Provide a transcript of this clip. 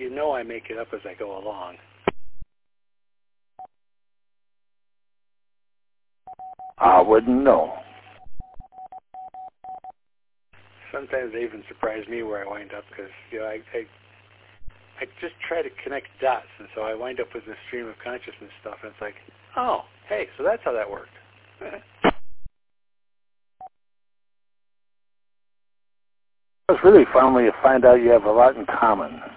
you know I make it up as I go along. I wouldn't know. Sometimes they even surprise me where I wind up because, you know, I just try to connect dots, and so I wind up with this stream of consciousness stuff, and it's like, oh, hey, so that's how that worked. It's really fun when you find out you have a lot in common.